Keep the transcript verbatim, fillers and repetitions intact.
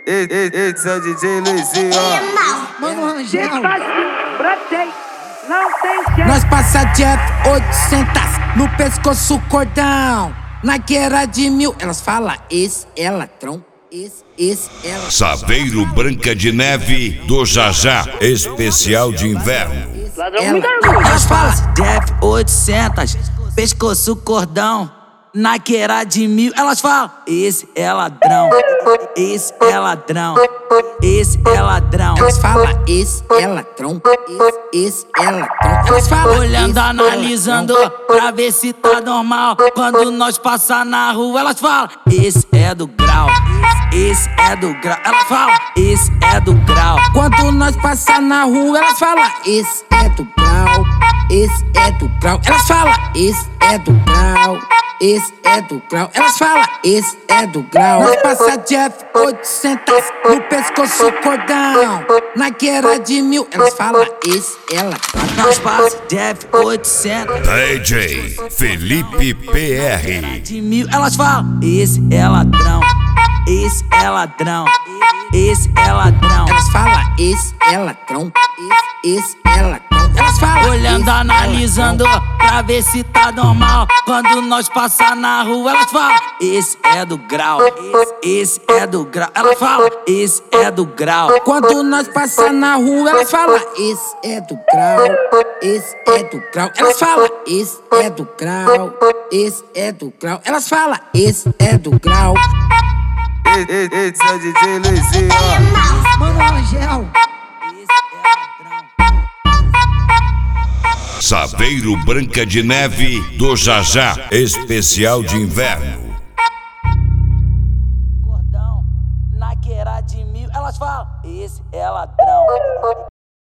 Esse é o D J Luizinho, ó. Mano, Rangel. Brotei, não tem jeito. Nós passa de F oitocentos no pescoço cordão. Na guerra de mil, elas falam esse é ladrão. Esse, esse é ladrão. Saveiro Branca de Neve do Jajá, especial de inverno. Elas falam de F oitocentos, pescoço cordão. Na queira de mil, elas falam esse é ladrão, esse é ladrão, esse é ladrão. Elas falam esse é ladrão, esse, esse é ladrão. Elas falam olhando, esse analisando é pra ver se tá normal. Quando nós passar na rua, elas falam esse é do grau, esse é do grau. Elas falam esse é do grau. Quando nós passar na rua, elas falam esse é do grau, esse é do grau. Elas falam esse é do grau, esse é do grau. Elas falam esse é do grau. Nós passa de F oitocentos no pescoço cordão. Na guerra de mil, elas falam esse é ladrão. Nós passa de F oitocentos, D J Felipe P R. de mil, elas falam esse é ladrão, esse é ladrão, esse é ladrão. Elas falam esse é ladrão, esse, esse é ladrão. Elas falam olhando, esse é analisando ladrão. pra ver se tá normal. Quando nós passar na rua, elas falam esse é do grau, esse é do grau. Elas falam esse é do grau. Quando nós passar na rua, elas falam esse é do grau, esse é do grau. Elas falam esse é do grau, esse é do grau. Elas falam esse é do grau. Esse é o D J Luizinho, ó. Mano, Rangel. Saveiro Branca de Neve do Jajá, especial de inverno. Cordão, na queira de mil, elas falam esse é ladrão.